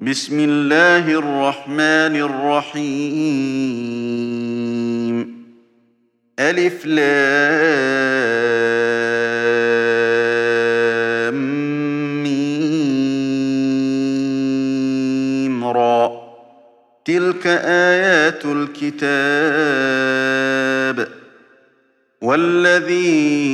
بسم الله الرحمن الرحيم. ألف لام ميم را. تلك آيات الكتاب. والذي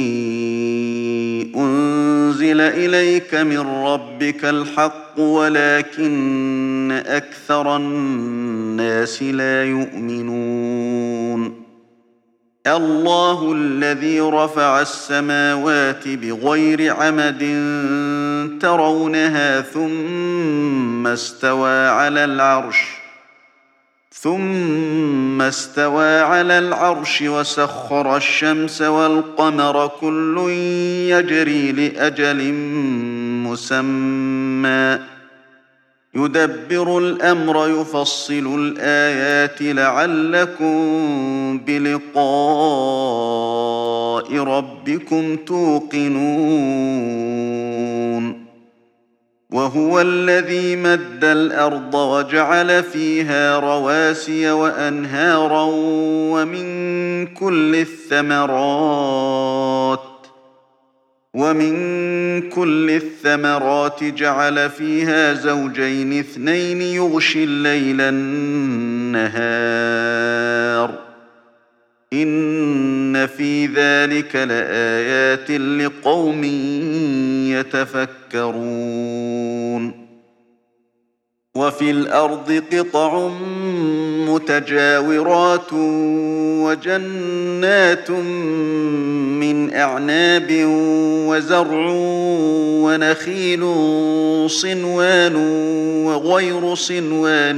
أنزل إليك من ربك الحق ولكن أكثر الناس لا يؤمنون. الله الذي رفع السماوات بغير عمد ترونها ثم استوى على العرش وسخر الشمس والقمر كل يجري لأجل مسمى يدبر الأمر يفصل الآيات لعلكم بلقاء ربكم توقنون. وهو الذي مد الأرض وجعل فيها رواسي وأنهارا ومن كل الثمرات جعل فيها زوجين اثنين يغشي الليل النهار إن في ذلك لآيات لقوم يتفكرون. وفي الأرض قطع متجاورات وجنات من أعناب وزرع ونخيل صنوان وغير صنوان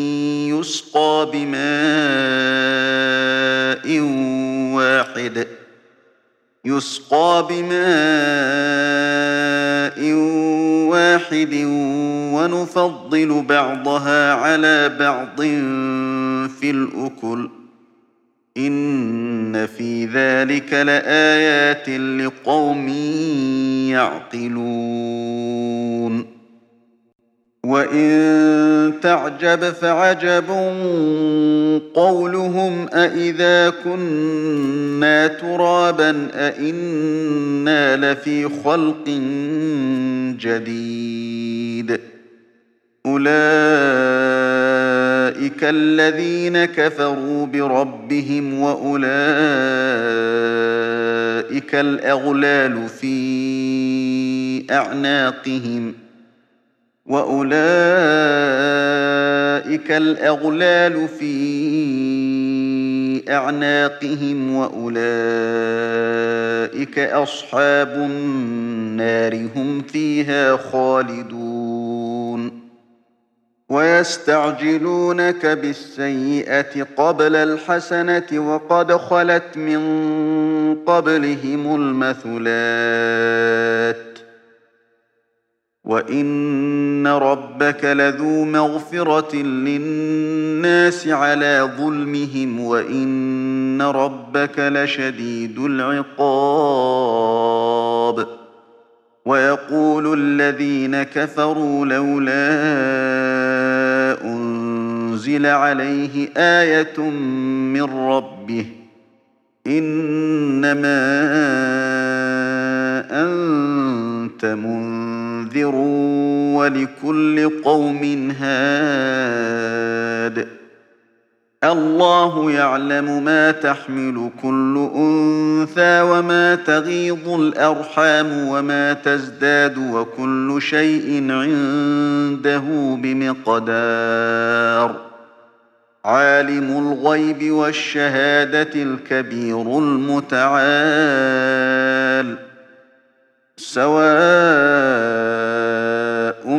يسقى بماء واحد ونفضل بعضها على بعض في الأكل إن في ذلك لآيات لقوم يعقلون. وإن تعجب فعجب قولهم أإذا كنا ترابا أإنا لفي خلق جديد. أولئك الذين كفروا بربهم وأولئك الأغلال في أعناقهم وأولئك أصحاب النار هم فيها خالدون. ويستعجلونك بالسيئة قبل الحسنة وقد خلت من قبلهم المثلات وإن ربك لذو مغفرة للناس على ظلمهم وإن ربك لشديد العقاب. ويقول الذين كفروا لولا أنزل عليه آية من ربه إنما أنت منذر ولكل قوم هاد. الله يعلم ما تحمل كل أنثى وما تغيض الأرحام وما تزداد وكل شيء عنده بمقدار. عالم الغيب والشهادة الكبير المتعال. سواء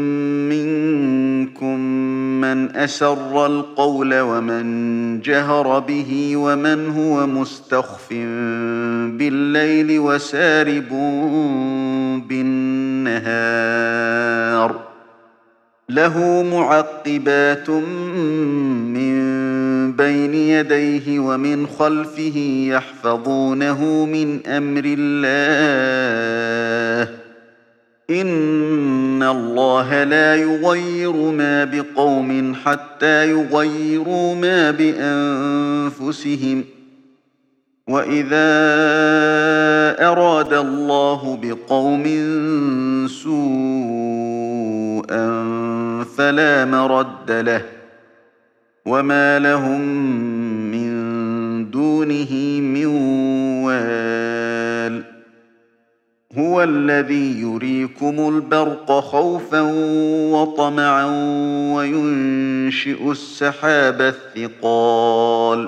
منكم من أسر القول ومن جهر به ومن هو مستخف بالليل وسارب بالنهار. له معقبات من بين يديه ومن خلفه يحفظونه من أمر الله إن الله لا يغير ما بقوم حتى يغيروا ما بأنفسهم وإذا أراد الله بقوم سوءا فلا مرد له وما لهم من دونه من وال هو الذي يريكم البرق خوفا وطمعا وينشئ السحاب الثقال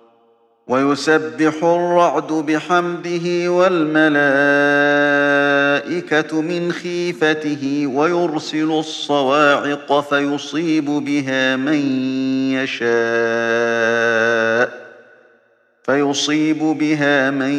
ويسبح الرعد بحمده والملائكة من خيفته ويرسل الصواعق فيصيب بها من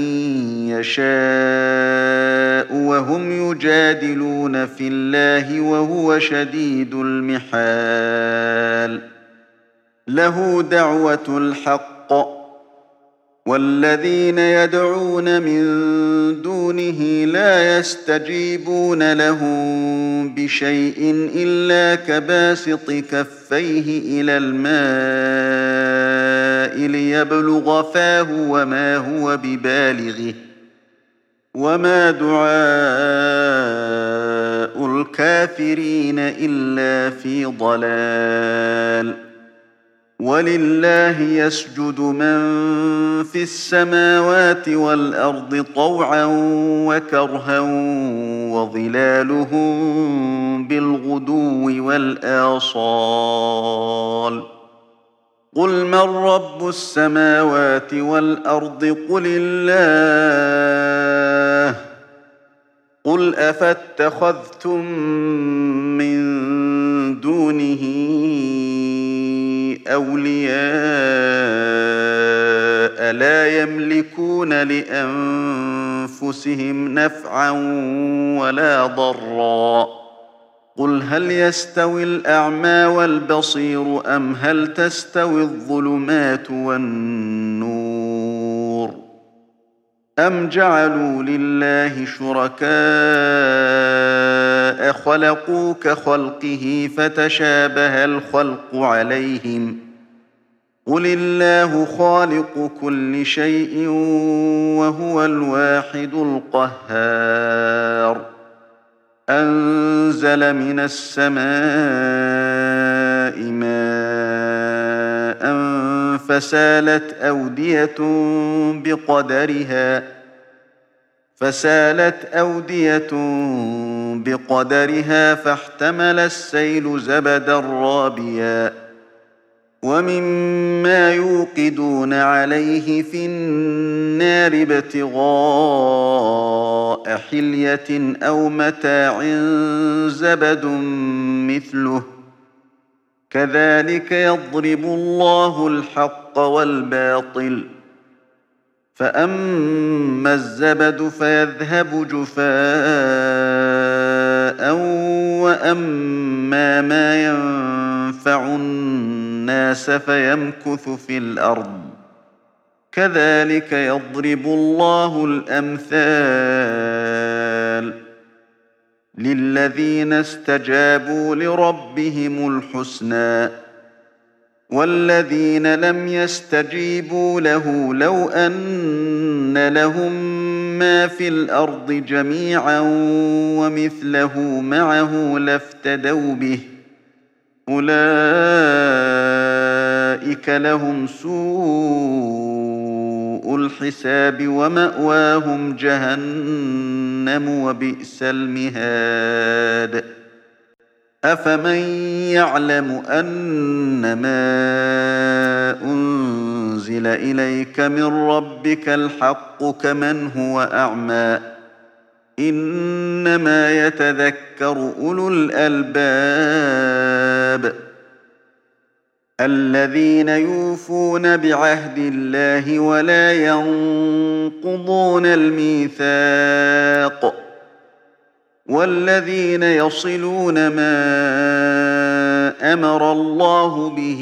يشاء وهم يجادلون في الله وهو شديد المحال له دعوة الحق والذين يدعون من دونه لا يستجيبون لهم بشيء إلا كباسط كفيه إلى الماء ليبلغ فاه وما هو ببالغه وما دعاء الكافرين إلا في ضلال ولله يسجد من في السماوات والأرض طوعا وكرها وظلالهم بالغدو والآصال قل من رب السماوات والأرض قل الله قل أفاتخذتم من دونه أولياء لا يملكون لأنفسهم نفعا ولا ضرا قل هل يستوي الأعمى والبصير أم هل تستوي الظلمات والنور أم جعلوا لله شركاء خلقوا كخلقه فتشابه الخلق عليهم قل الله خالق كل شيء وهو الواحد القهار أنزل من السماء ماء فسالت أودية بقدرها فاحتمل السيل زبدا رابيا ومما يوقدون عليه في النار ابتغاء حلية أو متاع زبد مثله كذلك يضرب الله الحق والباطل فأما الزبد فيذهب جفاء وأما ما ينفع الناس فيمكث في الأرض كذلك يضرب الله الأمثال للذين استجابوا لربهم الحسنى والذين لم يستجيبوا له لو أن لهم ما في الأرض جميعا ومثله معه لافتدوا به أولئك لهم سوء الحساب ومأواهم جهنم وبئس المهاد أفمن يعلم أنما أنزل إليك من ربك الحق كمن هو أعمى إنما يتذكر أولو الألباب الذين يوفون بعهد الله ولا ينقضون الميثاق والذين يصلون ما أمر الله به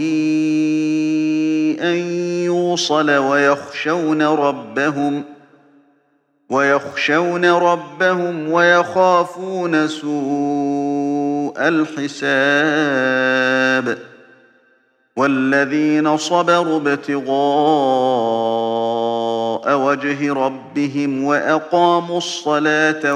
أن يوصل ويخشون ربهم ويخشون ربهم ويخافون سوء الحساب والذين صبروا ابتغاء وجه ربهم وأقاموا الصلاة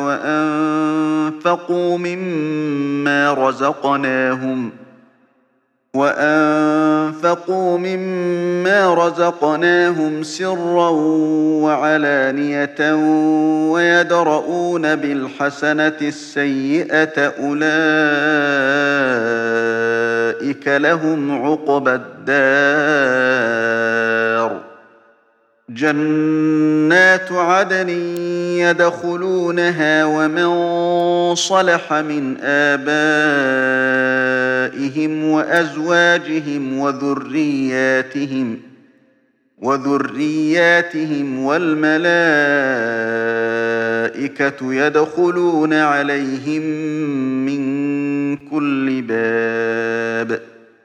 وأنفقوا مما رزقناهم سرا وعلانية ويدرؤون بالحسنة السيئة أولئك لهم عقبى الدار جنات عدن يدخلونها ومن صلح من آبائهم وأزواجهم وذرياتهم والملائكة يدخلون عليهم من كل باب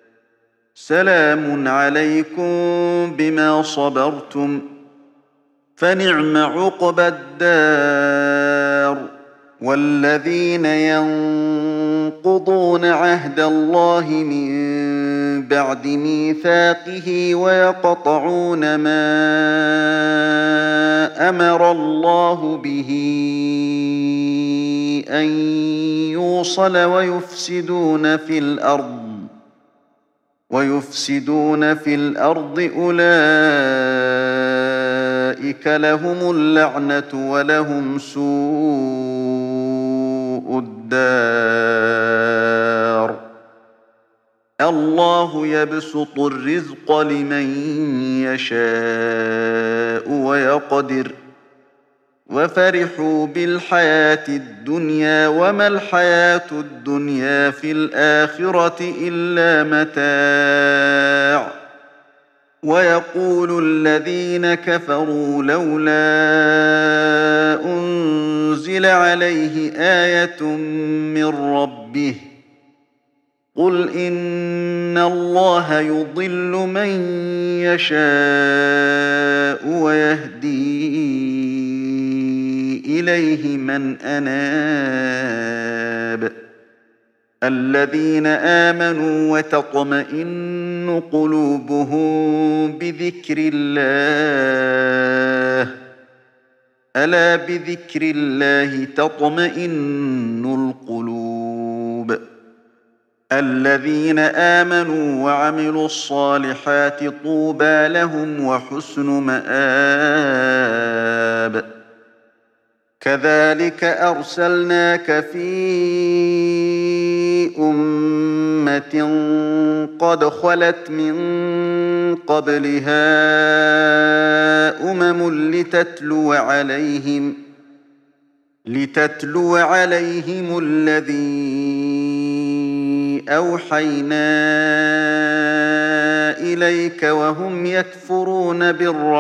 سلام عليكم بما صبرتم فنعم عقبى الدار والذين ينقضون عهد الله من بعد ميثاقه ويقطعون ما أمر الله به أن يوصل ويفسدون في الأرض أولئك لهم اللعنة ولهم سوء الدار الله يبسط الرزق لمن يشاء ويقدر وفرحوا بالحياة الدنيا وما الحياة الدنيا في الآخرة إلا متاع ويقول الذين كفروا لولا أنزل عليه آية من ربه قل إن الله يضل من يشاء ويهدي إليه من أناب الذين آمنوا وتطمئن قلوبهم بذكر الله ألا بذكر الله تطمئن القلوب الذين آمنوا وعملوا الصالحات طوبى لهم وحسن مآب كذلك أرسلناك في أمة قد خلت من قبلها لتتلو عليهم الذي أوحينا إليك وهم يكفرون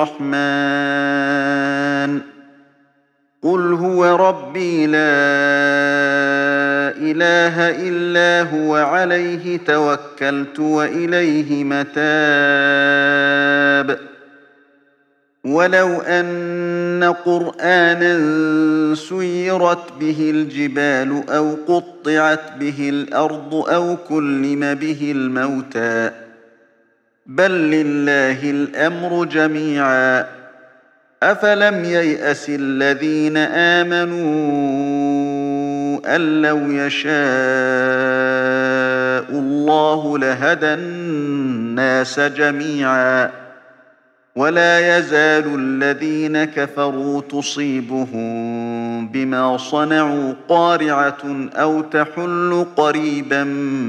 بالرحمن قل هو ربي لا إله إلا هو عليه توكلت وإليه متاب ولو أن قرآنا سيرت به الجبال أو قطعت به الأرض أو كلم به الموتى بل لله الأمر جميعا أفلم ييأس الذين آمنوا أن لو يشاء الله لهدى الناس جميعا ولا يزال الذين كفروا تصيبهم بما صنعوا قارعة أو تحل قريبا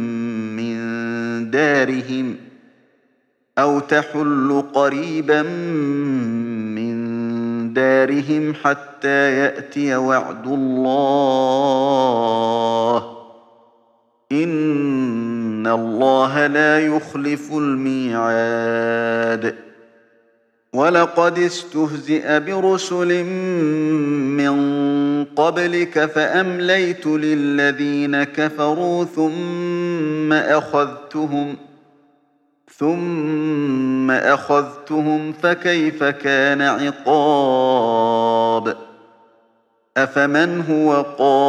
من دارهم حتى يأتي وعد الله إن الله لا يخلف الميعاد ولقد استهزئ برسل من قبلك فأمليت للذين كفروا ثم أخذتهم فكيف كان عقاب أفمن هو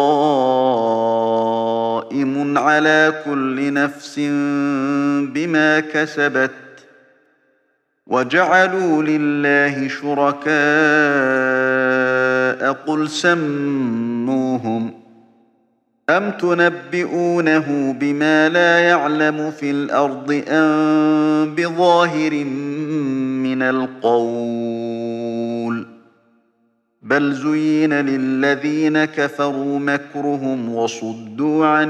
قائم على كل نفس بما كسبت وجعلوا لله شركاء قل سموهم أم تنبئونه بما لا يعلم في الأرض أم بظاهر من القول بل زين للذين كفروا مكرهم وصدوا عن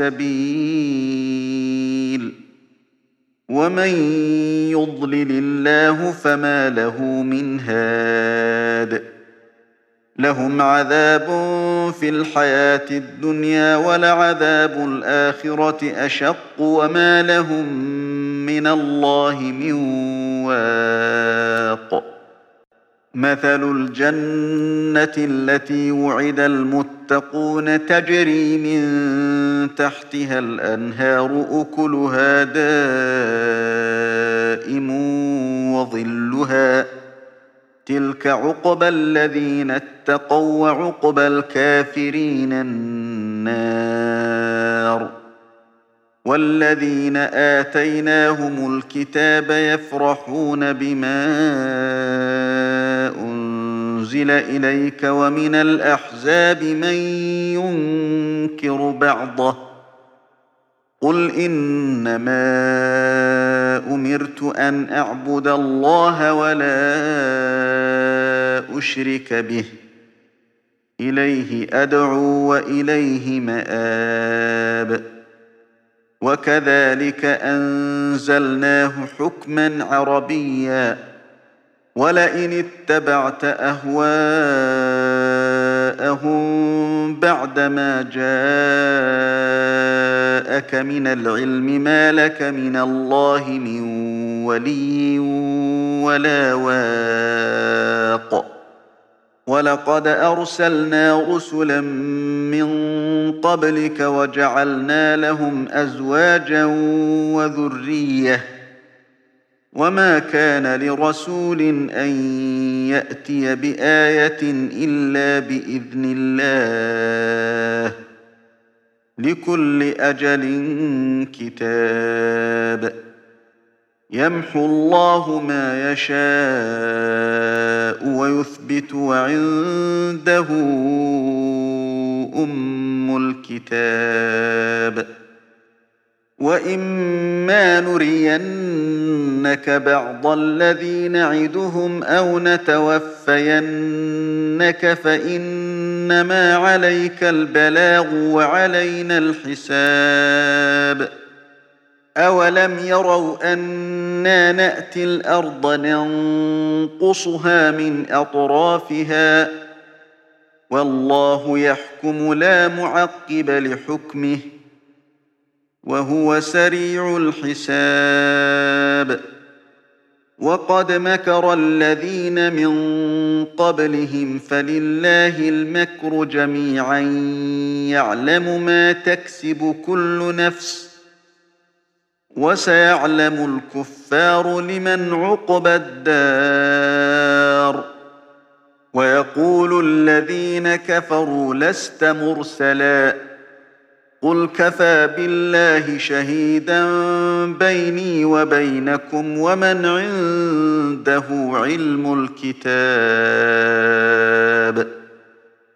السبيل ومن يضلل الله فما له من هاد لهم عذاب في الحياة الدنيا ولعذاب الآخرة أشق وما لهم من الله من واق مثل الجنة التي وعد المتقون تجري من تحتها الأنهار أكلها دائم وظلها تلك عقبى الذين اتقوا وعقبى الكافرين النار والذين آتيناهم الكتاب يفرحون بما أنزل إليك ومن الأحزاب من ينكر بعضه قل إنما أمرت أن أعبد الله ولا أشرك به إليه أدعو وإليه مآب وكذلك أنزلناه حكما عربيا ولئن اتبعت أهواءهم بعدما جاءك من العلم ما لك من الله من ولي ولا واق ولقد أرسلنا رسلا من قبلك وجعلنا لهم أزواجا وذرية وما كان لرسول أن يأتي بآية إلا بإذن الله لكل أجل كتاب يمحو الله ما يشاء ويثبت وعنده أم الكتاب وإما نرينك بعض الذي نعدهم أو نتوفينك فإنما عليك البلاغ وعلينا الحساب أولم يروا أنا نأتي الأرض ننقصها من أطرافها والله يحكم لا معقب لحكمه وهو سريع الحساب وقد مكر الذين من قبلهم فلله المكر جميعا يعلم ما تكسب كل نفس وسيعلم الكفار لمن عقبى الدار ويقول الذين كفروا لست مرسلا قل كفى بالله شهيدا بيني وبينكم ومن عنده علم الكتاب